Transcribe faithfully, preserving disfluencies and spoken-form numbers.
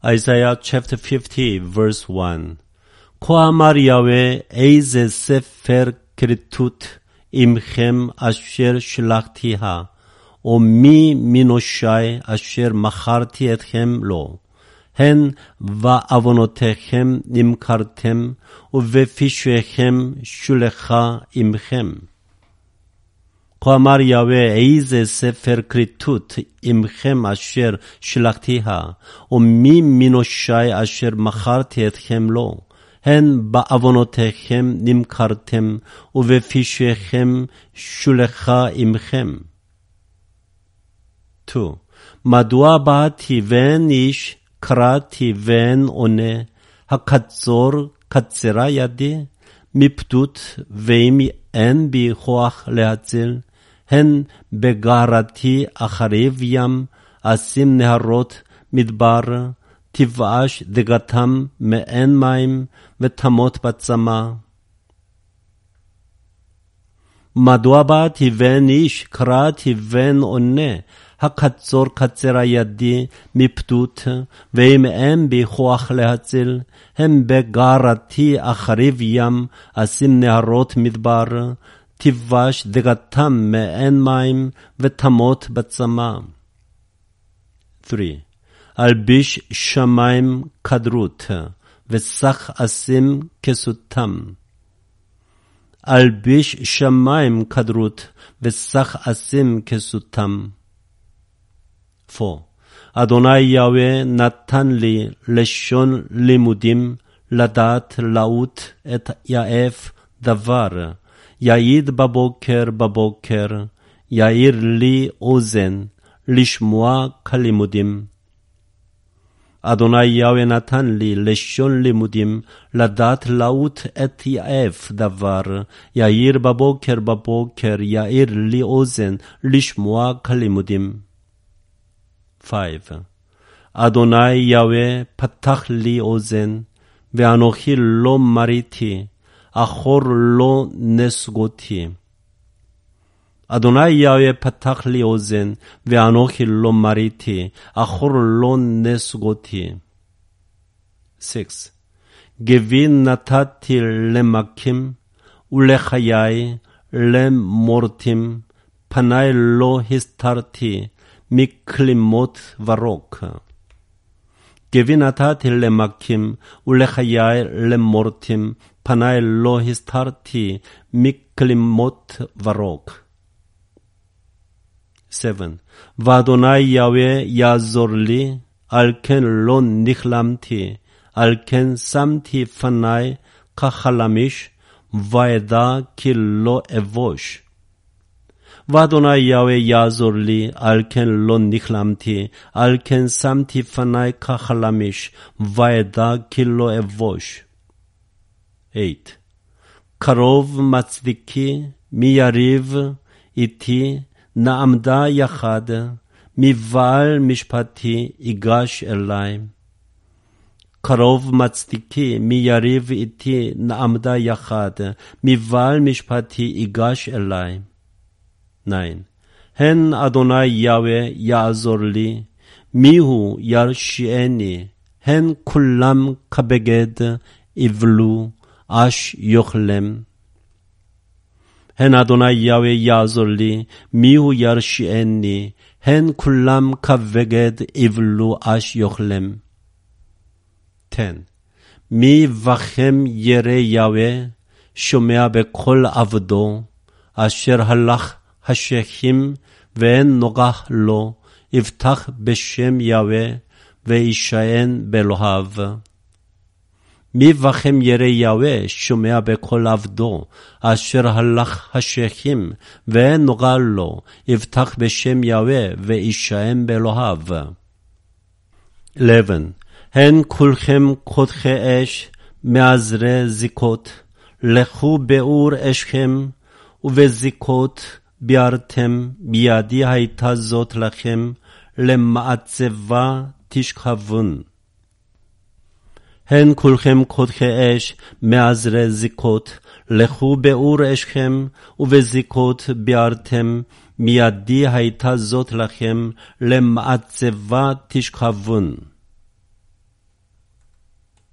Isaiah chapter fifty verse one. כה אמר יהוה איזה ספר כריתות עמכם אשר שלחתיה, ומי מנושי אשר מכרתי אתכם לו. הן בעוונותיכם נמכרתם, ובפשעיכם שולחה עמכם. כה אמר יהוה איזה ספר כריתות עמכם אשר שלחתיה, ומי מנושי אשר מכרתי אתכם לו. הן בעוונותיכם נמכרתם, ובפשעיכם שולחה עמכם. שתיים. מדוע באתי ואין איש, קראתי ואין עונה, הקצור קצרה ידי, מפדות ואם אין בי כוח להציל, הן בגערתי אחריב ים, אשים נהרות מדבר, תבאש דגתם מאין מים, ותמות בצמא. מדוע באתי ואין איש, קראתי ואין עונה, הקצור קצרה ידי מפדות, ואם אין בי כוח להציל, הם בגערתי אחריב ים, אשים נהרות מדבר, תבאש דגתם מאין מים, ותמות בצמא. שלוש. אלביש שמיים כדרות, ושח אשים כסותם. אלביש שמיים כדרות, ושח אשים כסותם. ארבע. אדוני יהוה נתן לי לשון לימודים, לדעת לעוט את יעף דבר, יעיד בבוקר בבוקר, יאיר לי אוזן, לשמוע כלימודים. אדוני יהוה נתן לי לשון לימודים, לדעת לעוט את יעף דבר, יאיר בבוקר בבוקר, יאיר לי אוזן, לשמוע כלימודים. חמש. אדוני יהוה פתח לי אוזן, ואנוכי לא מריתי, אחור לא נסגותי. אדוני יהוה פתח לי אוזן, ואנוכי לא מריתי, אחור לא נסגותי. שש. גבי נתתי למכים, ולחיי למורטים, פני לא הסתרתי, מכלימות ורוק. גבי נתתי למכים, ולחיי למורטים, פני לא הסתרתי, מכלימות ורוק. שבע. ואדוני יהוה יעזור לי, על כן לא נכלמתי, על כן שמתי פני כחלמיש, ואדע כי לא אבוש. ואדוני יהוה יעזור לי, על כן לא נכלמתי, על כן שמתי פני כחלמיש, ואדע כי לא אבוש. שמונה. קרוב מצדיקי, מי יריב איתי, נעמדה יחד, מבעל משפטי ייגש אלי. קרוב מצדיקי, מי יריב איתי, נעמדה יחד, מבעל משפטי ייגש אלי. תשע. הן אדוני יהוה יעזור לי, מיהו ירשיעני, הן כולם כבגד יבלו, אש יאכלם. הן אדוני יהוה יעזור לי, מיהו ירשיעני, הן כולם כבגד יבלו, אש יאכלם. עשר. מי בכם ירא יהוה, שומע בקול עבדו, אשר הלך השכים ואין נוגח לו, יבטח בשם יהוה וישען באלוהיו. מי בכם ירא יהוה, שומע בקול עבדו, אשר הלך השכים ואין נוגח לו, יבטח בשם יהוה וישען באלוהיו. אחת עשרה. הן כולכם קודחי אש, מעזרי זיקות, לכו באור אשכם, ובזיקות ביארתם, בידי הייתה זאת לכם, למעצבה תשכבון. הן כולכם קודחי אש, מעזרי זיקות, לכו באור אשכם, ובזיקות ביארתם, מידי הייתה זאת לכם, למעצבה תשכבון.